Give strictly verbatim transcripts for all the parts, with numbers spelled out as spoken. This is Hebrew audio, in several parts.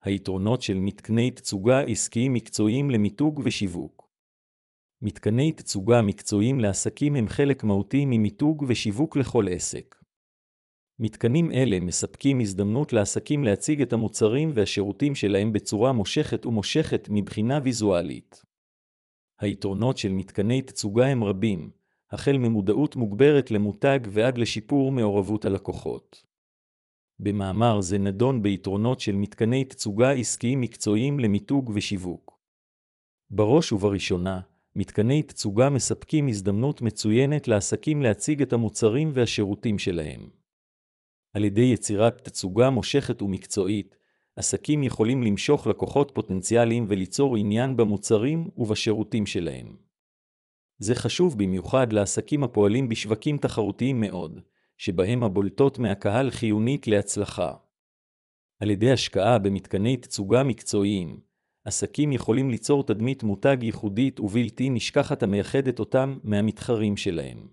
היתרונות של מתקני תצוגה עסקיים מקצועיים למיתוג ושיווק. מתקני תצוגה מקצועיים לעסקים הם חלק מהותי ממיתוג ושיווק לכל עסק. מתקנים אלה מספקים הזדמנות לעסקים להציג את המוצרים והשירותים שלהם בצורה מושכת ומושכת מבחינה ויזואלית. היתרונות של מתקני תצוגה הם רבים, החל ממודעות מוגברת למותג ועד לשיפור מעורבות הלקוחות. במאמר זה נדון ביתרונות של מתקני תצוגה עסקיים מקצועיים למיתוג ושיווק. בראש ובראשונה, מתקני תצוגה מספקים הזדמנות מצוינת לעסקים להציג את המוצרים והשירותים שלהם. על ידי יצירת תצוגה מושכת ומקצועית, עסקים יכולים למשוך לקוחות פוטנציאליים וליצור עניין במוצרים ובשירותים שלהם. זה חשוב במיוחד לעסקים הפועלים בשווקים תחרותיים מאוד, שבהם הבולטות מהקהל חיונית להצלחה. על ידי השקעה במתקני תצוגה מקצועיים, עסקים יכולים ליצור תדמית מותג ייחודית ובלתי נשכחת המייחדת אותם מהמתחרים שלהם.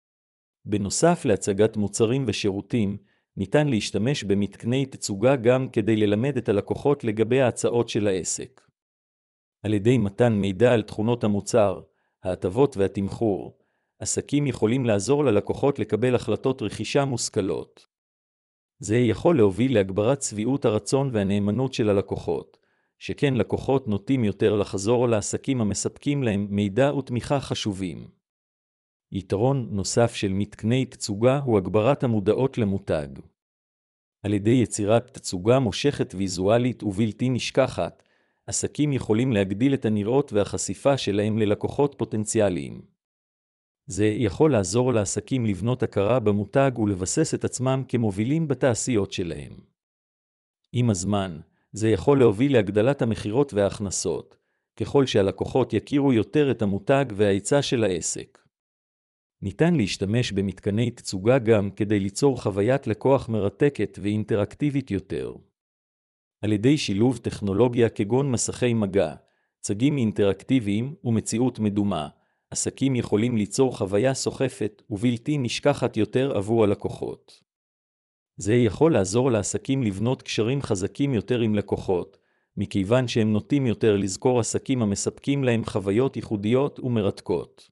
בנוסף להצגת מוצרים ושירותים, ניתן להשתמש במתקני תצוגה גם כדי ללמד את הלקוחות לגבי ההצעות של העסק. על ידי מתן מידע על תכונות המוצר, ההטבות והתמחור, עסקים יכולים לעזור ללקוחות לקבל החלטות רכישה מושכלות. זה יכול להוביל להגברת שביעות הרצון והנאמנות של הלקוחות, שכן לקוחות נוטים יותר לחזור לעסקים המספקים להם מידע ותמיכה חשובים. יתרון נוסף של מתקני תצוגה הוא הגברת המודעות למותג. על ידי יצירת תצוגה מושכת ויזואלית ובלתי נשכחת, עסקים יכולים להגדיל את הנראות והחשיפה שלהם ללקוחות פוטנציאליים. זה יכול לעזור לעסקים לבנות הכרה במותג ולבסס את עצמם כמובילים בתעשיות שלהם. עם הזמן, זה יכול להוביל להגדלת המחירות וההכנסות, ככל שהלקוחות יכירו יותר את המותג וההיצע של העסק. ניתן להשתמש במתקני תצוגה גם כדי ליצור חוויית לקוח מרתקת ואינטראקטיבית יותר. על ידי שילוב טכנולוגיה כגון מסכי מגע, צגים אינטראקטיביים ומציאות מדומה, עסקים יכולים ליצור חוויה סוחפת ובלתי נשכחת יותר עבור הלקוחות. זה יכול לעזור לעסקים לבנות קשרים חזקים יותר עם לקוחות, מכיוון שהם נוטים יותר לזכור עסקים המספקים להם חוויות ייחודיות ומרתקות.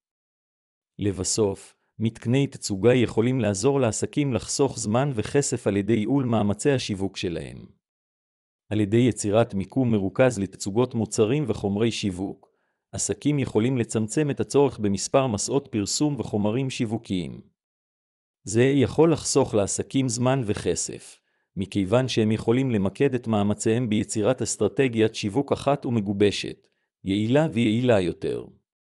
לבסוף, מתקני תצוגה יכולים לעזור לעסקים לחסוך זמן וכסף על ידי ייעול מאמצי השיווק שלהם. על ידי יצירת מיקום מרוכז לתצוגות מוצרים וחומרי שיווק, עסקים יכולים לצמצם את הצורך במספר מסעות פרסום וחומרים שיווקיים. זה יכול לחסוך לעסקים זמן וכסף, מכיוון שהם יכולים למקד את מאמציהם ביצירת אסטרטגיית שיווק אחת ומגובשת, יעילה ויעילה יותר.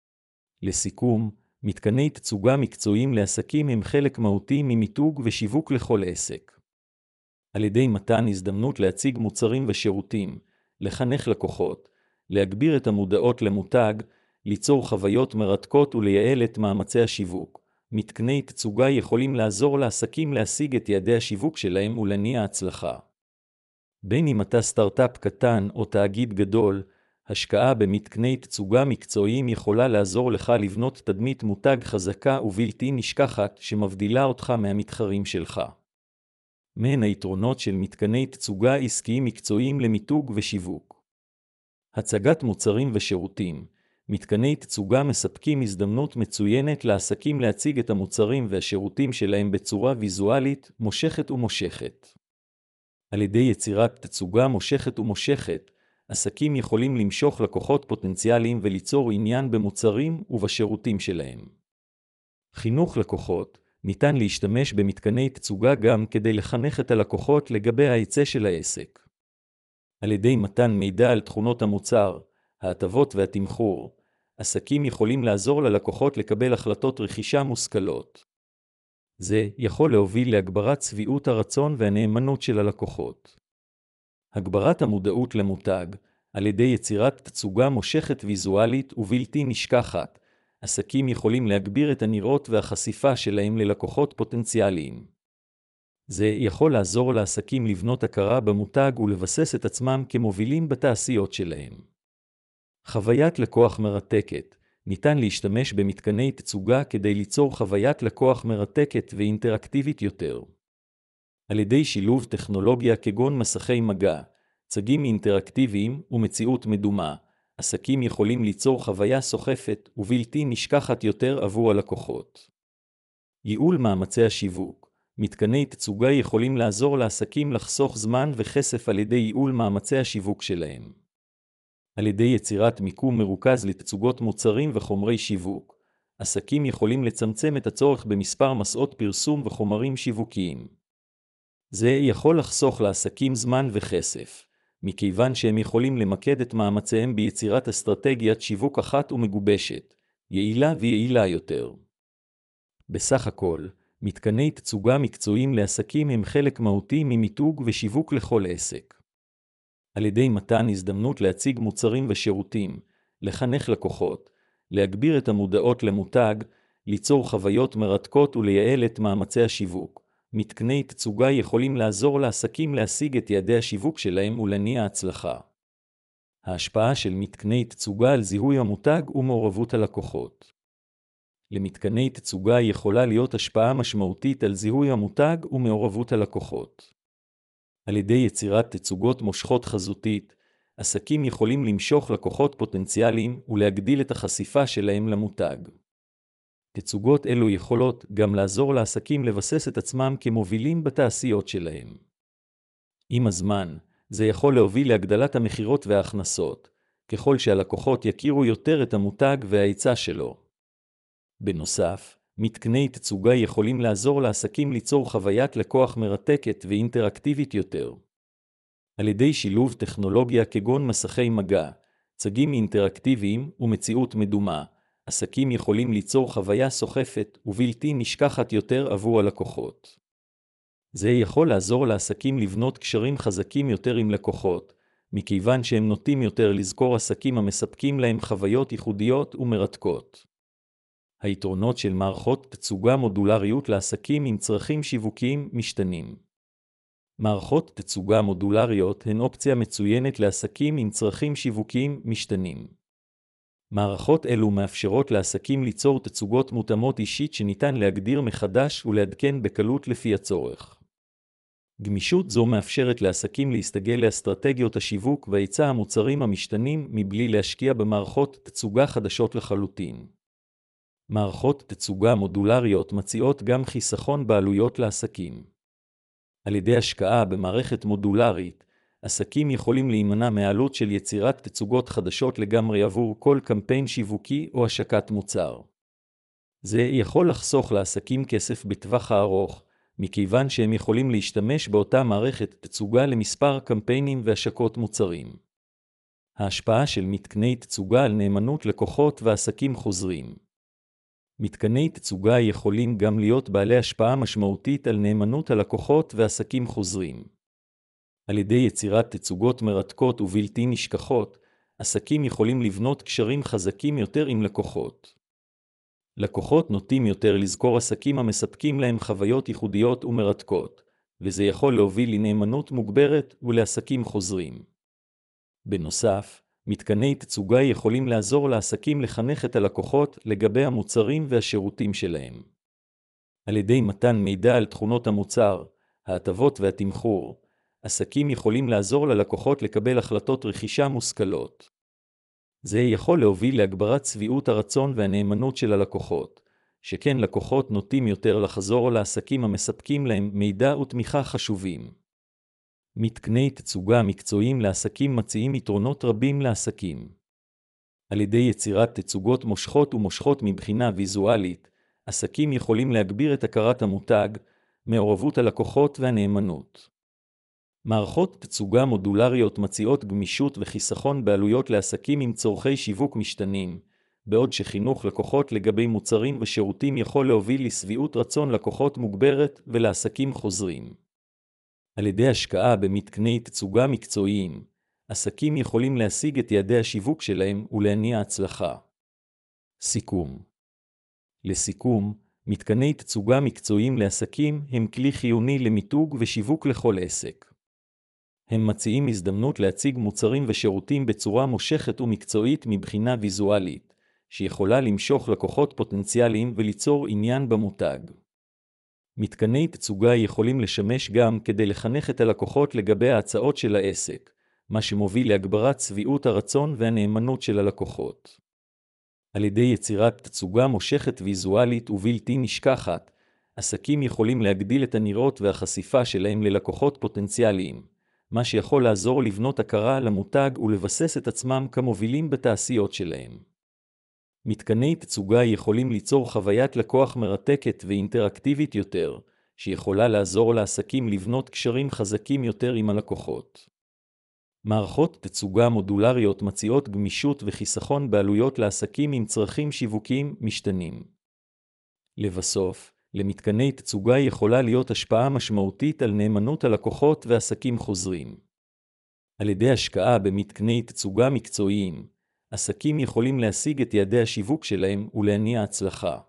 לסיכום, מתקני תצוגה מקצועיים לעסקים הם חלק מהותי ממיתוג ושיווק לכל עסק. על ידי מתן הזדמנות להציג מוצרים ושירותים, לחנך לקוחות, להגביר את המודעות למותג, ליצור חוויות מרתקות ולייעל את מאמצי השיווק, מתקני תצוגה יכולים לעזור לעסקים להשיג את יעדי השיווק שלהם ולהניע הצלחה. בין אם אתה סטארט-אפ קטן או תאגיד גדול, השקעה במתקני תצוגה מקצועיים יכולה לעזור לך לבנות תדמית מותג חזקה ובלתי נשכחת שמבדילה אותך מהמתחרים שלך. מהן היתרונות של מתקני תצוגה עסקיים מקצועיים למיתוג ושיווק. הצגת מוצרים ושירותים. מתקני תצוגה מספקים הזדמנות מצוינת לעסקים להציג את המוצרים והשירותים שלהם בצורה ויזואלית, מושכת ומושכת. על ידי יצירת תצוגה מושכת ומושכת, עסקים יכולים למשוך לקוחות פוטנציאליים וליצור עניין במוצרים ובשירותים שלהם. חינוך לקוחות. ניתן להשתמש במתקני תצוגה גם כדי לחנך את הלקוחות לגבי ההיצע של העסק. על ידי מתן מידע על תכונות המוצר, ההטבות והתמחור, עסקים יכולים לעזור ללקוחות לקבל החלטות רכישה מושכלות. זה יכול להוביל להגברת שביעות הרצון והנאמנות של הלקוחות. הגברת המודעות למותג, על ידי יצירת תצוגה מושכת ויזואלית ובלתי נשכחת, עסקים יכולים להגביר את הנראות והחשיפה שלהם ללקוחות פוטנציאליים. זה יכול לעזור לעסקים לבנות הכרה במותג ולבסס את עצמם כמובילים בתעשיות שלהם. חוויית לקוח מרתקת. ניתן להשתמש במתקני תצוגה כדי ליצור חוויית לקוח מרתקת ואינטראקטיבית יותר. על ידי שילוב טכנולוגיה כגון מסכי מגע, צגים אינטראקטיביים ומציאות מדומה. עסקים יכולים ליצור חוויה סוחפת ובלתי נשכחת יותר עבור הלקוחות. ייעול מאמצי השיווק. מתקני תצוגה יכולים לעזור לעסקים לחסוך זמן וכסף על ידי ייעול מאמצי השיווק שלהם. על ידי יצירת מיקום מרוכז לתצוגות מוצרים וחומרי שיווק, עסקים יכולים לצמצם את הצורך במספר מסעות פרסום וחומרים שיווקיים. זה יכול לחסוך לעסקים זמן וכסף, מכיוון שהם יכולים למקד את מאמציהם ביצירת אסטרטגיית שיווק אחת ומגובשת, יעילה ויעילה יותר. בסך הכל, מתקני תצוגה מקצועיים לעסקים הם חלק מהותי ממיתוג ושיווק לכל עסק. על ידי מתן הזדמנות להציג מוצרים ושירותים, לחנך לקוחות, להגביר את המודעות למותג, ליצור חוויות מרתקות ולייעל את מאמצי השיווק. מתקני תצוגה יכולים לעזור לעסקים להשיג את יעדי השיווק שלהם ולהניע הצלחה. ההשפעה של מתקני תצוגה על זיהוי המותג ומעורבות הלקוחות. למתקני תצוגה יכולה להיות השפעה משמעותית על זיהוי המותג ומעורבות הלקוחות. על ידי יצירת תצוגות מושכות חזותית, עסקים יכולים למשוך לקוחות פוטנציאליים ולהגדיל את החשיפה שלהם למותג. תצוגות אלו יכולות גם לעזור לעסקים לבסס את עצמם כמובילים בתעשיות שלהם. עם הזמן, זה יכול להוביל להגדלת המחירות וההכנסות, ככל שהלקוחות יכירו יותר את המותג וההיצע שלו. בנוסף, מתקני תצוגה יכולים לעזור לעסקים ליצור חוויית לקוח מרתקת ואינטראקטיבית יותר. על ידי שילוב טכנולוגיה כגון מסכי מגע, צגים אינטראקטיביים ומציאות מדומה, עסקים יכולים ליצור חוויה סוחפת ובלתי נשכחת יותר עבור הלקוחות. זה יכול לעזור לעסקים לבנות קשרים חזקים יותר עם לקוחות, מכיוון שהם נוטים יותר לזכור עסקים המספקים להם חוויות ייחודיות ומרתקות. היתרונות של מערכות תצוגה מודולריות לעסקים עם צרכים שיווקיים משתנים. מערכות תצוגה מודולריות הן אופציה מצוינת לעסקים עם צרכים שיווקיים משתנים. מערכות אלו מאפשרות לעסקים ליצור תצוגות מותאמות אישית שניתן להגדיר מחדש ולעדכן בקלות לפי הצורך. גמישות זו מאפשרת לעסקים להסתגל לאסטרטגיות השיווק והיצע המוצרים המשתנים מבלי להשקיע במערכות תצוגה חדשות לחלוטין. מערכות תצוגה מודולריות מציעות גם חיסכון בעלויות לעסקים. על ידי השקעה במערכת מודולרית, עסקים יכולים להימנע מעלות של יצירת תצוגות חדשות לגמרי עבור כל קמפיין שיווקי או השקת מוצר. זה יכול לחסוך לעסקים כסף בטווח הארוך, מכיוון שהם יכולים להשתמש באותה מערכת תצוגה למספר קמפיינים והשקות מוצרים. ההשפעה של מתקני תצוגה על נאמנות לקוחות ועסקים חוזרים. מתקני תצוגה יכולים גם להיות בעלי השפעה משמעותית על נאמנות הלקוחות ועסקים חוזרים. על ידי יצירת תצוגות מרתקות ובלתי נשכחות, עסקים יכולים לבנות קשרים חזקים יותר עם לקוחות. לקוחות נוטים יותר לזכור עסקים המספקים להם חוויות ייחודיות ומרתקות, וזה יכול להוביל לנאמנות מוגברת ולעסקים חוזרים. בנוסף, מתקני תצוגה יכולים לעזור לעסקים לחנך את הלקוחות לגבי המוצרים והשירותים שלהם. על ידי מתן מידע על תכונות המוצר, ההטבות והתמחור, עסקים יכולים לעזור ללקוחות לקבל החלטות רכישה מושכלות. זה יכול להוביל להגברת שביעות הרצון והנאמנות של הלקוחות, שכן לקוחות נוטים יותר לחזור לעסקים המספקים להם מידע ותמיכה חשובים. מתקני תצוגה מקצועיים לעסקים מציעים יתרונות רבים לעסקים. על ידי יצירת תצוגות מושכות ומושכות מבחינה ויזואלית, עסקים יכולים להגביר את הכרת המותג, מעורבות הלקוחות והנאמנות. מערכות תצוגה מודולריות מציעות גמישות וחיסכון בעלויות לעסקים עם צורכי שיווק משתנים, בעוד שחינוך לקוחות לגבי מוצרים ושירותים יכול להוביל לשביעות רצון לקוחות מוגברת ולעסקים חוזרים. על ידי השקעה במתקני תצוגה מקצועיים, עסקים יכולים להשיג את יעדי השיווק שלהם ולהניע הצלחה. סיכום. לסיכום, מתקני תצוגה מקצועיים לעסקים הם כלי חיוני למיתוג ושיווק לכל עסק. הם מציעים הזדמנות להציג מוצרים ושירותים בצורה מושכת ומקצועית מבחינה ויזואלית, שיכולה למשוך לקוחות פוטנציאליים וליצור עניין במותג. מתקני תצוגה יכולים לשמש גם כדי לחנך את הלקוחות לגבי ההצעות של העסק, מה שמוביל להגברת שביעות הרצון והנאמנות של הלקוחות. על ידי יצירת תצוגה מושכת ויזואלית ובלתי נשכחת, עסקים יכולים להגדיל את הנראות והחשיפה שלהם ללקוחות פוטנציאליים, מה שיכול לעזור לבנות הכרה למותג ולבסס את עצמם כמובילים בתעשיות שלהם. מתקני תצוגה יכולים ליצור חוויית לקוח מרתקת ואינטראקטיבית יותר, שיכולה לעזור לעסקים לבנות קשרים חזקים יותר עם הלקוחות. מערכות תצוגה מודולריות מציעות גמישות וחיסכון בעלויות לעסקים עם צרכים שיווקיים משתנים. לבסוף, למתקני תצוגה יכולה להיות השפעה משמעותית על נאמנות הלקוחות ועסקים חוזרים. על ידי השקעה במתקני תצוגה מקצועיים, עסקים יכולים להשיג את יעדי השיווק שלהם ולהניע הצלחה.